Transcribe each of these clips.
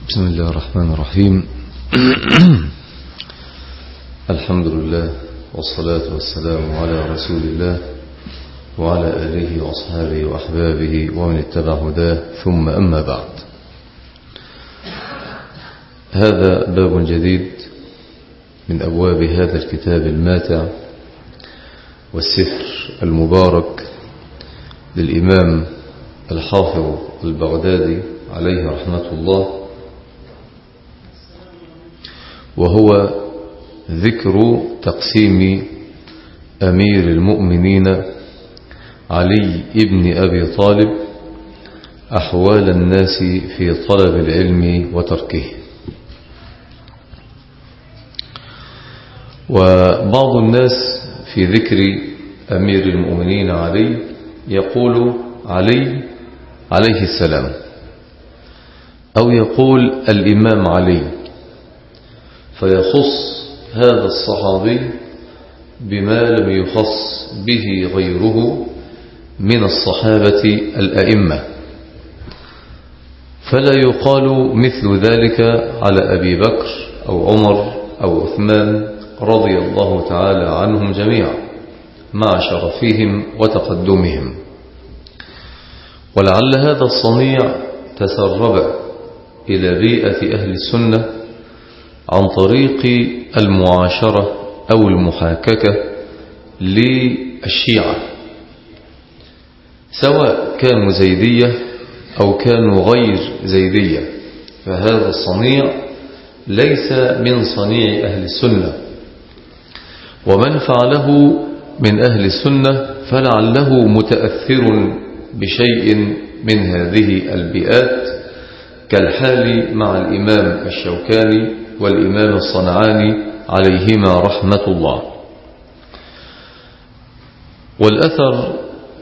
بسم الله الرحمن الرحيم. الحمد لله والصلاة والسلام على رسول الله وعلى آله وأصحابه وأحبابه ومن اتبع هداه، ثم أما بعد. هذا باب جديد من أبواب هذا الكتاب الماتع والسفر المبارك للإمام الحافظ البغدادي عليه رحمة الله، وهو ذكر تقسيم أمير المؤمنين علي بن أبي طالب أحوال الناس في طلب العلم وتركه. وبعض الناس في ذكر أمير المؤمنين علي يقول علي عليه السلام، أو يقول الإمام علي، فيخص هذا الصحابي بما لم يخص به غيره من الصحابة الأئمة، فلا يقال مثل ذلك على أبي بكر أو عمر أو عثمان رضي الله تعالى عنهم جميعا مع شرفهم وتقدمهم. ولعل هذا الصنيع تسرب إلى بيئة أهل السنة عن طريق المعاشرة أو المحاككة للشيعة، سواء كانوا زيدية أو كانوا غير زيدية، فهذا الصنيع ليس من صنيع أهل السنة، ومن فعله من أهل السنة فلعله متأثر بشيء من هذه البيئات، كالحال مع الإمام الشوكاني والإمام الصنعاني عليهما رحمة الله. والأثر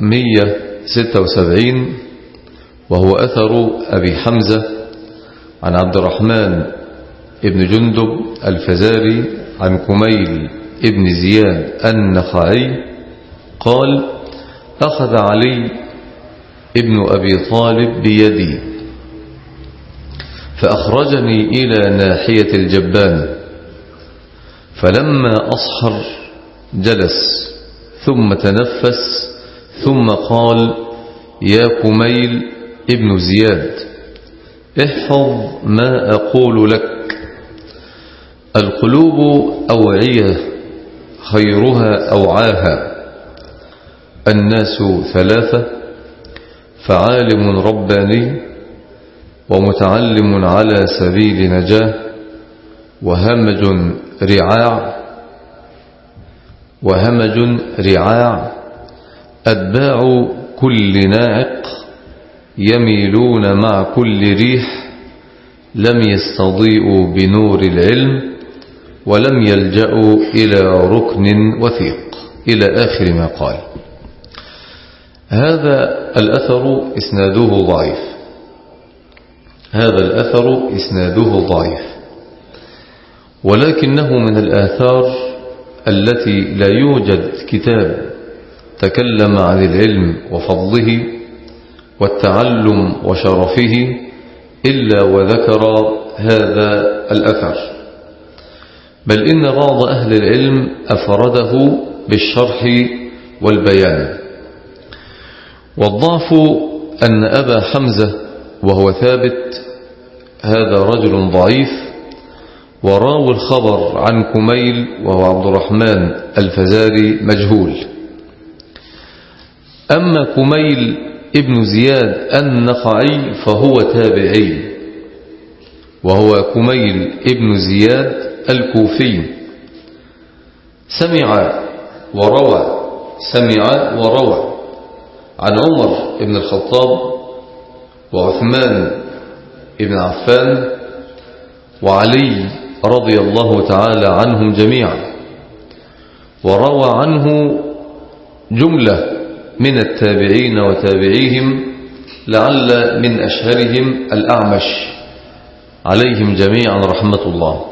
176، وهو أثر أبي حمزة عن عبد الرحمن ابن جندب الفزاري عن كميل ابن زياد النخعي قال: أخذ علي ابن أبي طالب بيدي فأخرجني إلى ناحية الجبان، فلما أصحر جلس ثم تنفس ثم قال: يا كميل ابن زياد، احفظ ما أقول لك، القلوب أوعية خيرها أوعاها، الناس ثلاثة، فعالم رباني، ومتعلم على سبيل نجاة، وهمج رعاع، أتباع كل ناعق، يميلون مع كل ريح، لم يستضيئوا بنور العلم، ولم يلجأوا إلى ركن وثيق، إلى آخر ما قال. هذا الأثر إسناده ضعيف، ولكنه من الآثار التي لا يوجد كتاب تكلم عن العلم وفضله والتعلم وشرفه إلا وذكر هذا الأثر، بل إن بعض أهل العلم أفرده بالشرح والبيان. والضعف أن أبا حمزة وهو ثابت هذا رجل ضعيف، وراوي الخبر عن كميل وهو عبد الرحمن الفزاري مجهول. أما كميل ابن زياد النخعي فهو تابعي، وهو كميل ابن زياد الكوفي، سمع وروى عن عمر بن الخطاب وعثمان بن عفان وعلي رضي الله تعالى عنهم جميعا، وروى عنه جملة من التابعين وتابعيهم، لعل من أشهرهم الأعمش عليهم جميعا رحمة الله.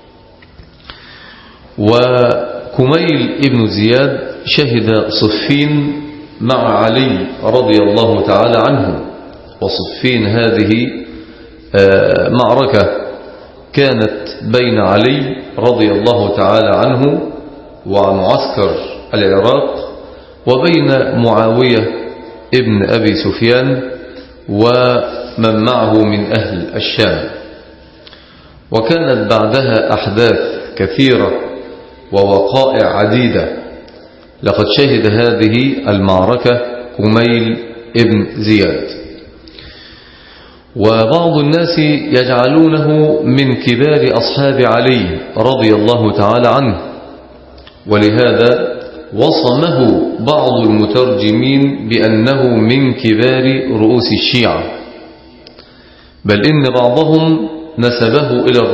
وكميل ابن زياد شهد صفين مع علي رضي الله تعالى عنه، وصفين هذه معركة كانت بين علي رضي الله تعالى عنه وعن معسكر العراق وبين معاوية ابن أبي سفيان ومن معه من أهل الشام. وكانت بعدها أحداث كثيرة ووقائع عديدة. لقد شهد هذه المعركة كميل ابن زياد، وبعض الناس يجعلونه من كبار أصحاب علي رضي الله تعالى عنه، ولهذا وصمه بعض المترجمين بأنه من كبار رؤوس الشيعة، بل إن بعضهم نسبه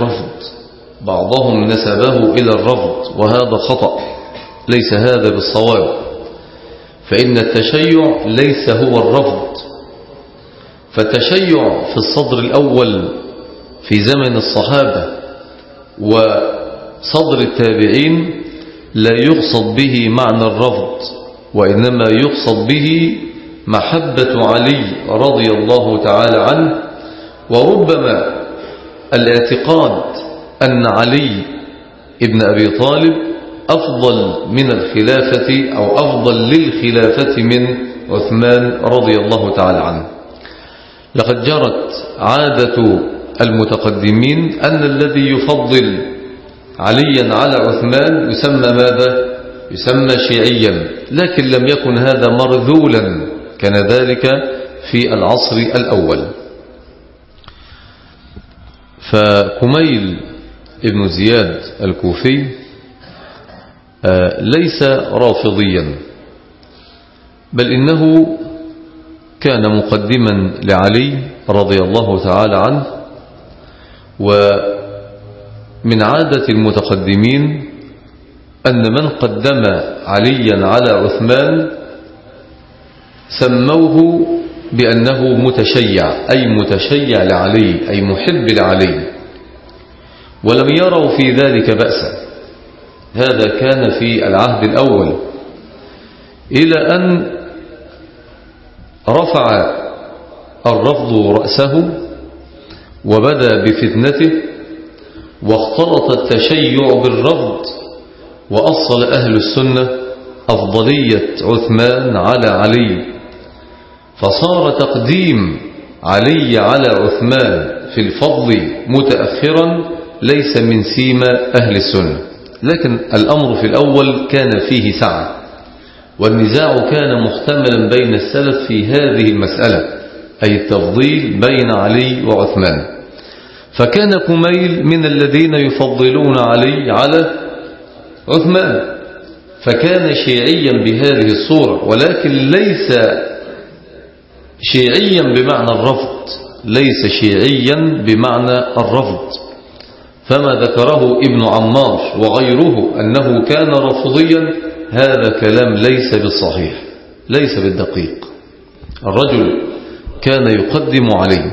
إلى الرفض، وهذا خطأ، ليس هذا بالصواب، فإن التشيع ليس هو الرفض. فالتشيع في الصدر الأول في زمن الصحابة وصدر التابعين لا يقصد به معنى الرفض، وإنما يقصد به محبة علي رضي الله تعالى عنه، وربما الاعتقاد أن علي ابن أبي طالب أفضل من الخلافة أو أفضل للخلافة من عثمان رضي الله تعالى عنه. لقد جرت عادة المتقدمين أن الذي يفضل عليا على عثمان يسمى ماذا؟ يسمى شيعيا، لكن لم يكن هذا مرذولا، كان ذلك في العصر الأول. فكميل ابن زياد الكوفي ليس رافضيا، بل إنه كان مقدما لعلي رضي الله تعالى عنه. ومن عادة المتقدمين أن من قدم عليا على عثمان سموه بأنه متشيع، أي متشيع لعلي، أي محب لعلي، ولم يروا في ذلك بأسا. هذا كان في العهد الأول، إلى أن رفع الرفض رأسه وبدأ بفتنته، واختلط التشيع بالرفض، وأصل أهل السنة أفضلية عثمان على علي، فصار تقديم علي على عثمان في الفضل متأخرا ليس من سيما أهل السنة. لكن الأمر في الأول كان فيه سعة، والنزاع كان محتملا بين السلف في هذه المسألة، أي التفضيل بين علي وعثمان. فكان كميل من الذين يفضلون علي على عثمان، فكان شيعيا بهذه الصورة، ولكن ليس شيعيا بمعنى الرفض، ليس شيعيا بمعنى الرفض. فما ذكره ابن عمار وغيره أنه كان رافضيا، هذا كلام ليس بالصحيح، ليس بالدقيق. الرجل كان يقدم عليه.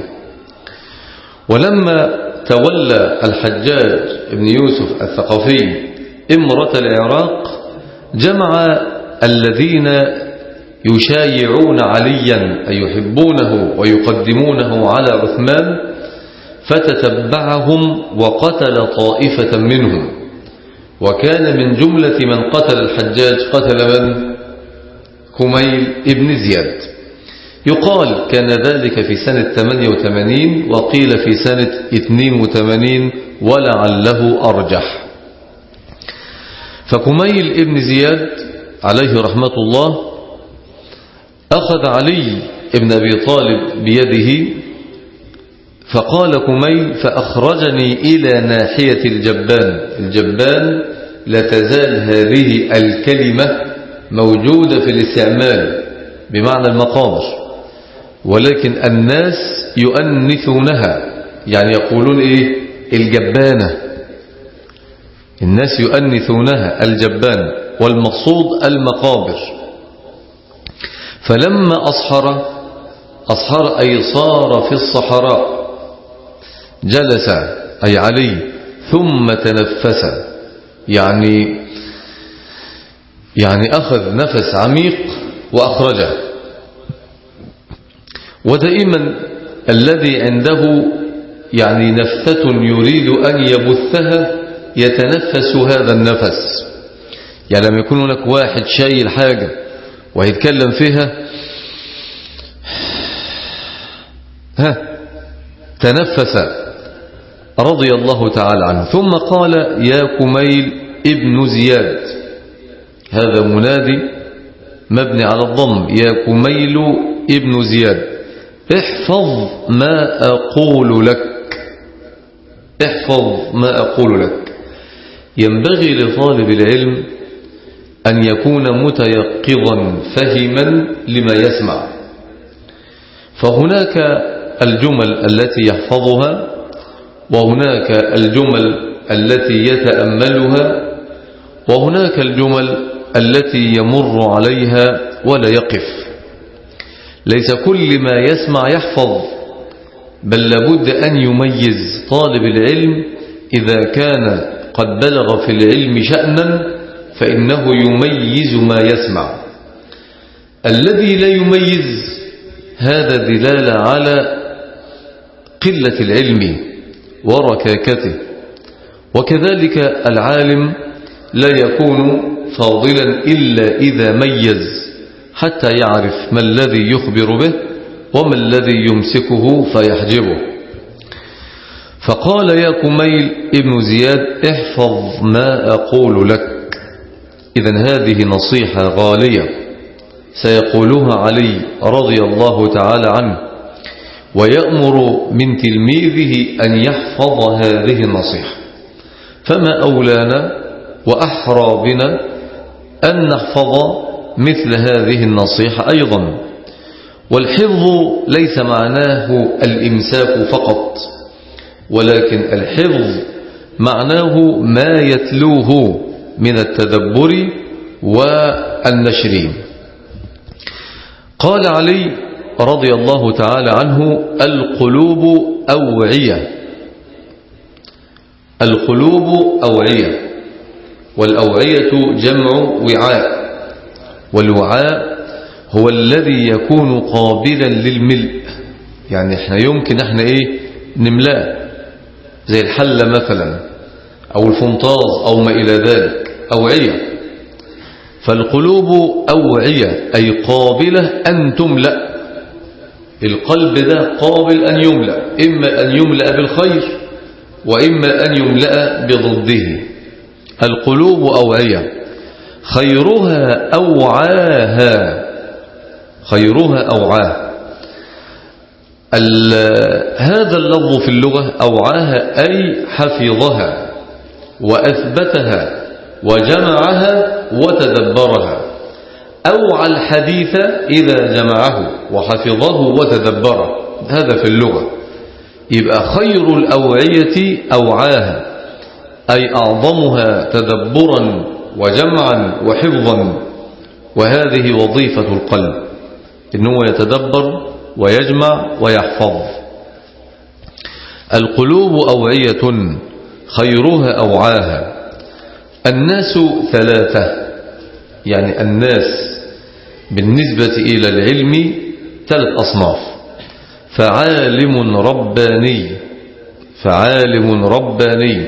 ولما تولى الحجاج بن يوسف الثقفي إمرة العراق جمع الذين يشايعون عليا أي يحبونه ويقدمونه على عثمان، فتتبعهم وقتل طائفة منهم. وكان من جملة من قتل الحجاج قتل من؟ كميل ابن زياد. يقال كان ذلك في سنة 88، وقيل في سنة 82 ولعله أرجح. فكميل ابن زياد عليه رحمة الله أخذ علي ابن أبي طالب بيده، فقال كميل: فأخرجني إلى ناحية الجبان لا تزال هذه الكلمة موجودة في الاستعمال بمعنى المقابر، ولكن الناس يؤنثونها، يعني يقولون إيه؟ الجبانة. الناس يؤنثونها الجبان، والمقصود المقابر. فلما أصحر أي صار في الصحراء، جلس أي علي ثم تنفس، يعني أخذ نفس عميق وأخرجه. ودائما الذي عنده يعني نفثة يريد أن يبثها يتنفس هذا النفس. يعني لما يكون هناك واحد شايل حاجة ويتكلم فيها تنفس رضي الله تعالى عنه. ثم قال يا كميل ابن زياد، هذا منادي مبني على الضم، يا كميل ابن زياد احفظ ما أقول لك، احفظ ما أقول لك. ينبغي لطالب العلم أن يكون متيقظا فهما لما يسمع، فهناك الجمل التي يحفظها وهناك الجمل التي يتأملها وهناك الجمل التي يمر عليها ولا يقف. ليس كل ما يسمع يحفظ، بل لابد أن يميز طالب العلم إذا كان قد بلغ في العلم شأنا فإنه يميز ما يسمع. الذي لا يميز هذا دلالة على قلة العلم وركاكته. وكذلك العالم لا يكون فاضلا إلا إذا ميز، حتى يعرف ما الذي يخبر به وما الذي يمسكه فيحجبه. فقال يا كميل ابن زياد احفظ ما أقول لك. إذن هذه نصيحة غالية سيقولها علي رضي الله تعالى عنه، ويأمر من تلميذه أن يحفظ هذه النصيحة. فما أولانا وأحرى بنا أن نحفظ مثل هذه النصيحة أيضا. والحفظ ليس معناه الإمساك فقط، ولكن الحفظ معناه ما يتلوه من التدبر والنشر. قال علي رضي الله تعالى عنه القلوب أوعية، القلوب أوعية، والأوعية جمع وعاء، والوعاء هو الذي يكون قابلا للملء. يعني احنا يمكن احنا نملاه زي الحلة مثلا أو الفنطاز أو ما إلى ذلك، أوعية. فالقلوب أوعية أي قابلة أن تملأ. القلب ده قابل أن يملأ، إما أن يملأ بالخير وإما أن يملأ بضده. القلوب أوعية، خيرها أوعاها، خيرها أوعاها. هذا اللفظ في اللغة أوعاها أي حفظها وأثبتها وجمعها وتدبرها. أوعى الحديث إذا جمعه وحفظه وتدبره، هذا في اللغة. يبقى خير الأوعية أوعاها أي أعظمها تدبرا وجمعا وحفظا. وهذه وظيفة القلب، إنه يتدبر ويجمع ويحفظ. القلوب أوعية خيرها أوعاها. الناس ثلاثة، يعني الناس بالنسبة إلى العلم ثلاث أصناف: فعالم رباني، فعالم رباني.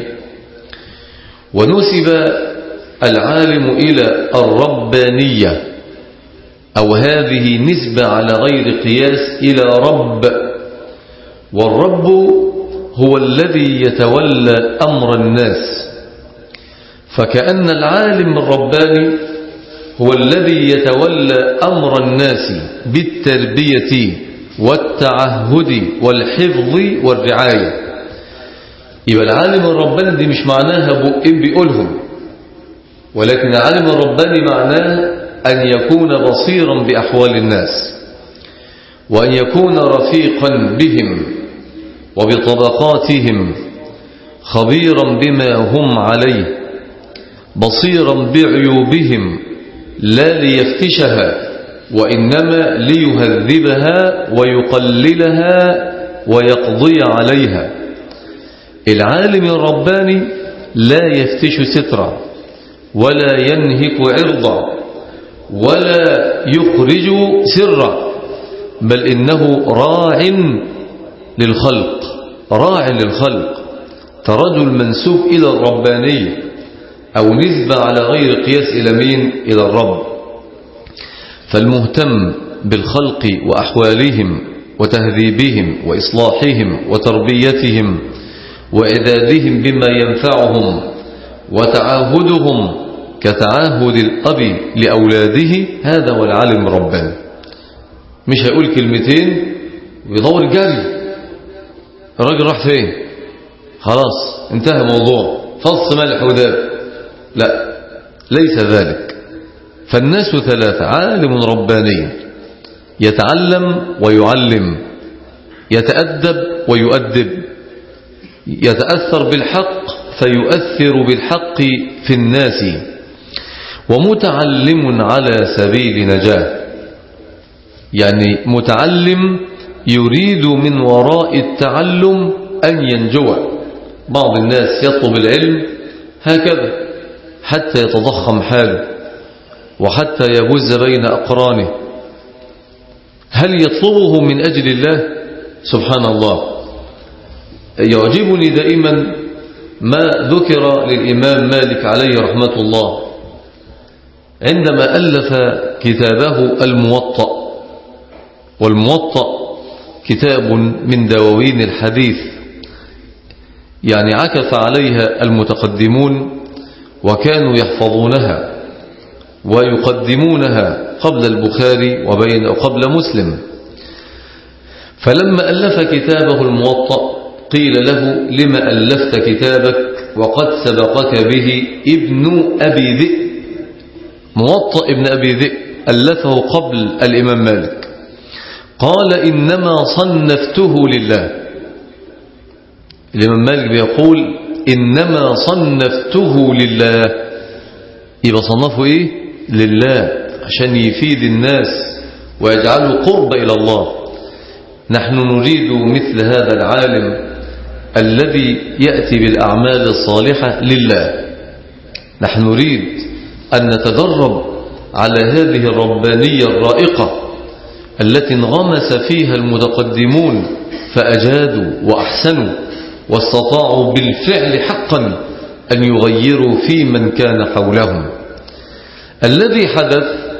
ونسب العالم إلى الربانية، أو هذه نسبة على غير قياس إلى رب. والرب هو الذي يتولى أمر الناس، فكأن العالم الرباني هو الذي يتولى أمر الناس بالتربية والتعهد والحفظ والرعاية. يبقى العالم الرباني دي مش معناها بقين بيقولهم، ولكن العالم الرباني معناه أن يكون بصيرا بأحوال الناس، وأن يكون رفيقا بهم وبطبقاتهم، خبيرا بما هم عليه، بصيرا بعيوبهم لا ليفتشها وإنما ليهذبها ويقللها ويقضي عليها. العالم الرباني لا يفتش سترا ولا ينهك عرضا ولا يخرج سرا، بل إنه راع للخلق راع للخلق، كرجل منسوب إلى الربانية أو نسبة على غير قياس إلى مين؟ إلى الرب. فالمهتم بالخلق وأحوالهم وتهذيبهم وإصلاحهم وتربيتهم وإعدادهم بما ينفعهم وتعاهدهم كتعاهد الأب لأولاده، هذا هو العالم الرباني. مش هيقول كلمتين ويدور الجري، الراجل راح فين؟ خلاص انتهى موضوع، فص ملح وداب. لا، ليس ذلك. فالناس ثلاثة: عالم رباني يتعلم ويعلم، يتأدب ويؤدب، يتأثر بالحق فيؤثر بالحق في الناس، ومتعلم على سبيل نجاة. يعني متعلم يريد من وراء التعلم أن ينجو. بعض الناس يطلب العلم هكذا حتى يتضخم حاله وحتى يبز بين أقرانه. هل يطلبه من أجل الله؟ سبحان الله. يعجبني دائما ما ذكر للإمام مالك عليه رحمة الله عندما ألف كتابه الموطأ. والموطأ كتاب من دواوين الحديث، يعني عكف عليها المتقدمون وكانوا يحفظونها ويقدمونها قبل البخاري وقبل مسلم. فلما ألف كتابه الموطأ قيل له: لما ألفت كتابك وقد سبقك به ابن أبي ذئب؟ موطأ ابن أبي ذئب ألفه قبل الإمام مالك. قال: إنما صنفته لله. الإمام مالك بيقول: إنما صنفته لله. يبقى صنفه إيه؟ لله، عشان يفيد الناس ويجعله قرب إلى الله. نحن نريد مثل هذا العالم الذي يأتي بالأعمال الصالحة لله. نحن نريد أن نتدرب على هذه الربانية الرائقة التي انغمس فيها المتقدمون فأجادوا وأحسنوا واستطاعوا بالفعل حقا أن يغيروا في من كان حولهم. الذي حدث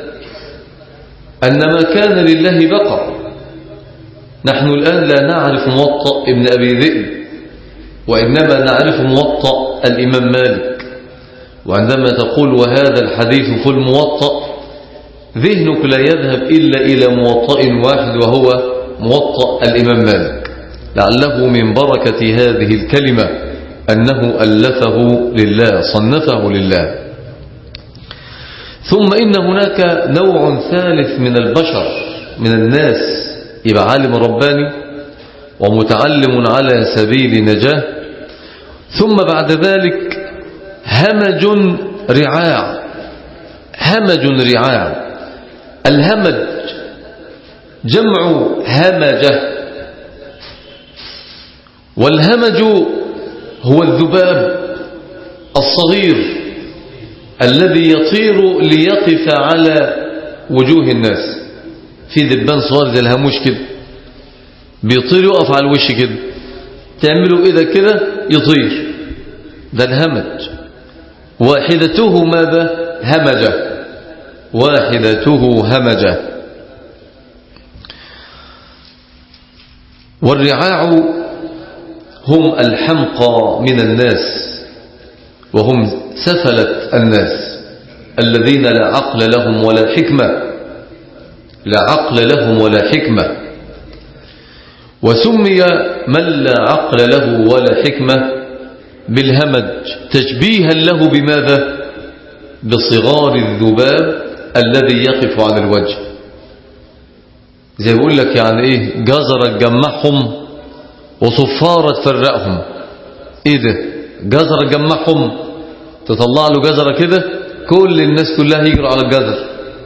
أن ما كان لله بقى. نحن الآن لا نعرف موطأ ابن أبي ذئب، وإنما نعرف موطأ الإمام مالك. وعندما تقول وهذا الحديث في الموطأ، ذهنك لا يذهب إلا إلى موطأ واحد وهو موطأ الإمام مالك، لعله من بركة هذه الكلمة أنه ألفه لله، صنفه لله. ثم إن هناك نوع ثالث من البشر، من الناس، يبقى عالم رباني ومتعلم على سبيل نجاة، ثم بعد ذلك همج رعاع. همج رعاع. الهمج جمع همجة، والهمج هو الذباب الصغير الذي يطير ليقف على وجوه الناس. في دبان صغير زي الهاموش كده بيطير يقف على الوش كده، تعملوا إذا كده يطير، ده الهمج. واحدته ماذا؟ همجة. واحدته همجة. والرعاع هم الحمقى من الناس، وهم سفلة الناس الذين لا عقل لهم ولا حكمة، لا عقل لهم ولا حكمة. وسمي من لا عقل له ولا حكمة بالهمج تشبيها له بماذا؟ بصغار الذباب الذي يقف على الوجه. زي بيقول لك يعني ايه، جزرة تجمعهم وصفارة تفرقهم. ايه ده؟ جزرة تجمعهم، تطلع له جزرة كده كل الناس كلها يجروا على الجزر.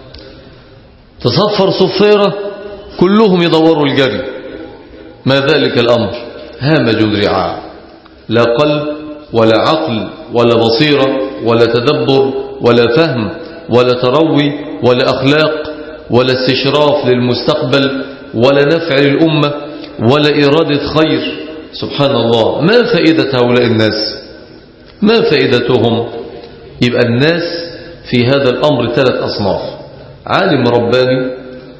تصفر صفيرة كلهم يدوروا الجري. ما ذلك الأمر؟ هامج رعاع، لا قلب ولا عقل ولا بصيرة ولا تدبر ولا فهم ولا تروي ولا أخلاق ولا استشراف للمستقبل ولا نفع للأمة ولا إرادة خير سبحان الله، ما فائدة هؤلاء الناس؟ ما فائدتهم؟ يبقى الناس في هذا الأمر 3 أصناف: عالم رباني،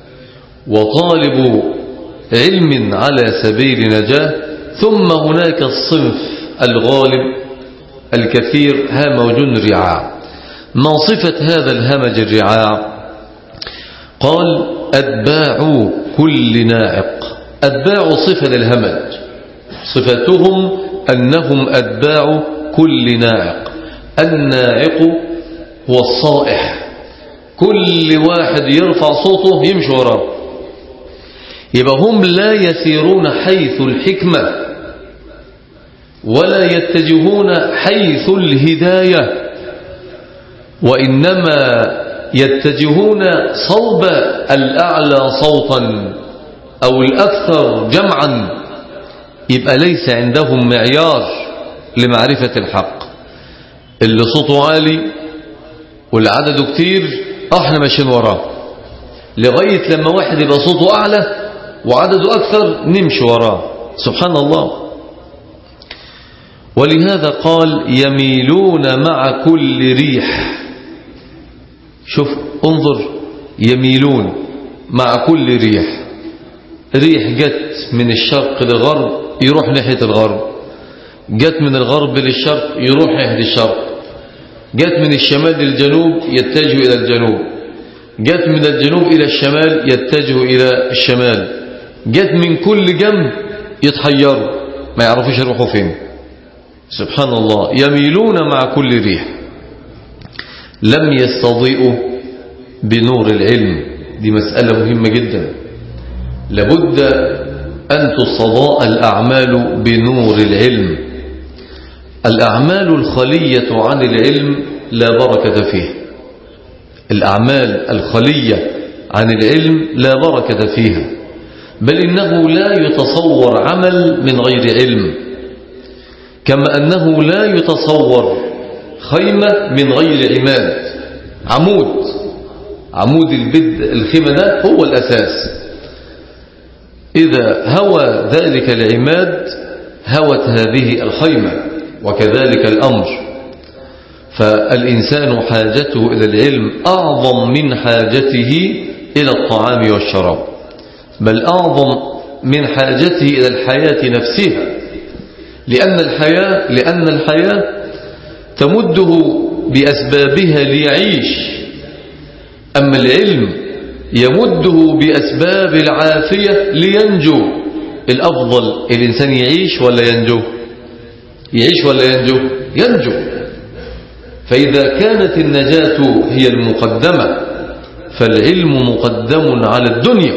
وطالب علم على سبيل نجاة، ثم هناك الصنف الغالب الكثير همج رعاع. ما صفة هذا الهمج الرعاع؟ قال: أتباع كل ناعق. أتباع صفة للهمج، صفتهم أنهم أتباع كل ناعق. الناعق هو الصائح، كل واحد يرفع صوته يمشي وراه. يبقى هم لا يسيرون حيث الحكمة ولا يتجهون حيث الهداية، وإنما يتجهون صوب الأعلى صوتا أو الأكثر جمعا. يبقى ليس عندهم معيار لمعرفة الحق. اللي صوته عالي واللي عدده كتير احنا ماشيين وراه، لغاية لما واحد يبقى صوته أعلى وعدده أكثر نمشي وراه. سبحان الله. ولهذا قال: يميلون مع كل ريح. شوف، انظر، يميلون مع كل ريح. ريح جت من الشرق للغرب يروح ناحية الغرب، جت من الغرب للشرق يروح ناحية الشرق، جت من الشمال للجنوب يتجه إلى الجنوب، جت من الجنوب إلى الشمال يتجه إلى الشمال، جت من كل جنب يتحيروا ما يعرفوش يروحوا فين. سبحان الله. يميلون مع كل ريح. لم يستضيئوا بنور العلم. دي مسألة مهمة جدا، لابد أن تستضاء الأعمال بنور العلم. الأعمال الخلية عن العلم لا بركة فيها. الأعمال الخلية عن العلم لا بركة فيها، بل إنه لا يتصور عمل من غير علم، كما أنه لا يتصور خيمة من غير عماد. عمود الخيمة ده هو الأساس. إذا هوى ذلك العماد هوت هذه الخيمة، وكذلك الأمر. فالإنسان حاجته إلى العلم أعظم من حاجته إلى الطعام والشراب، بل أعظم من حاجته إلى الحياة نفسها، لأن الحياة تمده بأسبابها ليعيش، أما العلم يمده بأسباب العافية لينجو. الأفضل الإنسان يعيش ولا ينجو؟ يعيش ولا ينجو؟ ينجو. فإذا كانت النجاة هي المقدمة فالعلم مقدم على الدنيا.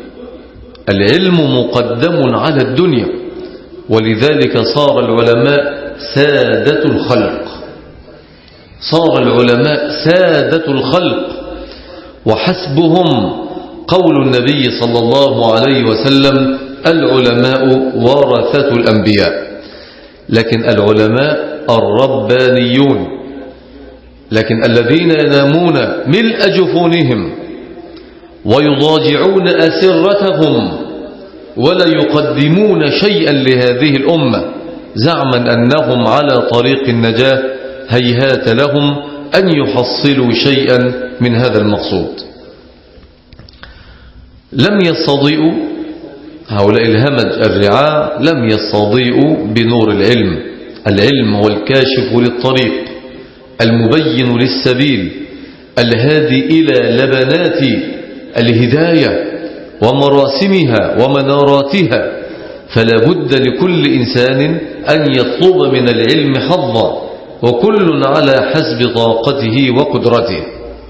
العلم مقدم على الدنيا، ولذلك صار العلماء سادة الخلق. صار العلماء سادة الخلق، وحسبهم قول النبي صلى الله عليه وسلم: العلماء ورثة الأنبياء. لكن العلماء الربانيون، لكن الذين ينامون ملء جفونهم ويضاجعون أسرتهم ولا يقدمون شيئا لهذه الأمة زعما أنهم على طريق النجاة، هيهات لهم أن يحصلوا شيئا من هذا المقصود. لم يستضيئوا هؤلاء الهمج الرعاع، لم يستضيئوا بنور العلم. العلم هو الكاشف للطريق، المبين للسبيل، الهادي إلى لبنات الهداية ومراسمها ومناراتها. فلا بد لكل إنسان أن يطلب من العلم حظا، وكل على حسب طاقته وقدرته.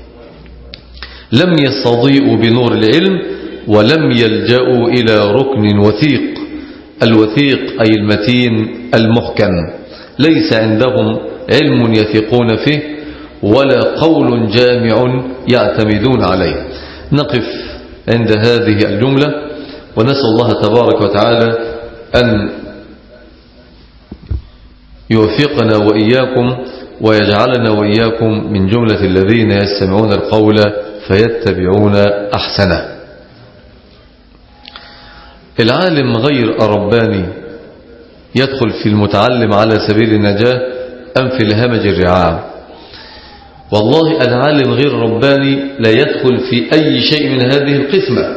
لم يستضيئوا بنور العلم ولم يلجأوا إلى ركن وثيق. الوثيق أي المتين المحكم. ليس عندهم علم يثقون فيه ولا قول جامع يعتمدون عليه. نقف عند هذه الجملة، ونسأل الله تبارك وتعالى أن يوفقنا وإياكم ويجعلنا وإياكم من جملة الذين يستمعون القول فيتبعون أحسنه. العالم غير الرباني يدخل في المتعلم على سبيل النجاة أم في الهمج الرعاع؟ والله العالم غير رباني لا يدخل في أي شيء من هذه القسمة،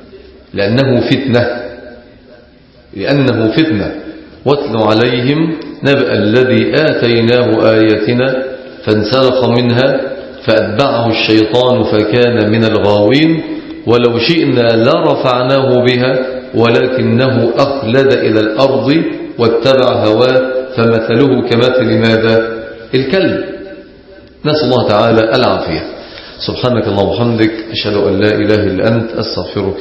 لأنه فتنة. واتل عليهم نبأ الذي آتيناه آياتنا فانسلخ منها فأتبعه الشيطان فكان من الغاوين ولو شئنا لرفعناه بها ولكنه أخلد إلى الأرض واتبع هواه فمثله كمثل ماذا؟ الكلب. نسأل الله تعالى العافية. سبحانك اللهم وبحمدك أشهد أن لا إله إلا أنت أستغفرك